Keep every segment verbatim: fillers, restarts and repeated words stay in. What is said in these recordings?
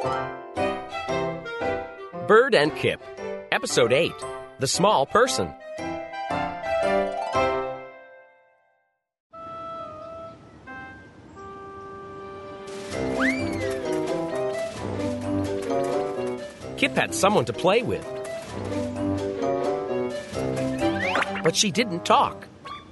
Bird and Kip, Episode eight, The Small Person. Kip had someone to play with, but she didn't talk.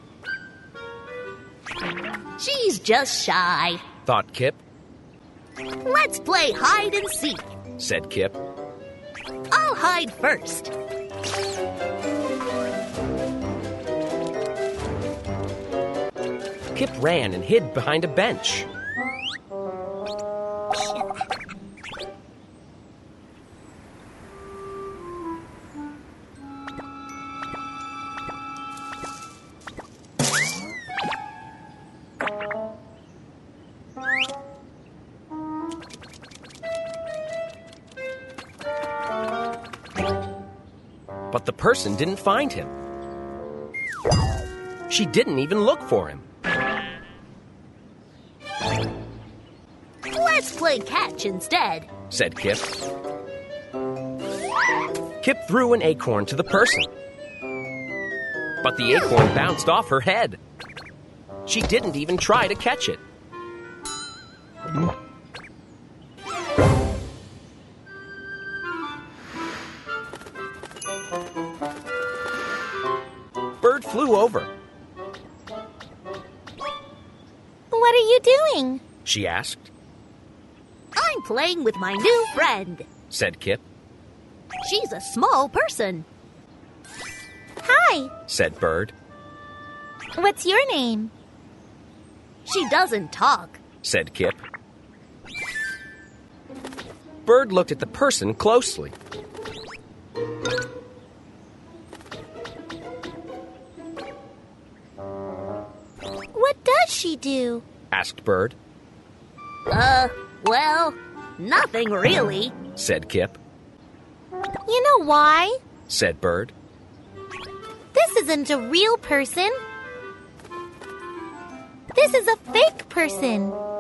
She's just shy, thought Kip. Let's play hide and seek, said Kip. I'll hide first. Kip ran and hid behind a bench. But the person didn't find him. She didn't even look for him. Let's play catch instead, said Kip. Kip threw an acorn to the person, but the acorn bounced off her head. She didn't even try to catch it. Bird flew over. What are you doing? She asked. I'm playing with my new friend, said Kip. She's a small person. Hi, said Bird. What's your name? She doesn't talk, said Kip. Bird looked at the person closely. What does she do? asked Bird. Uh, well, nothing really, said Kip. You know why? said Bird. This isn't a real person. This is a fake person.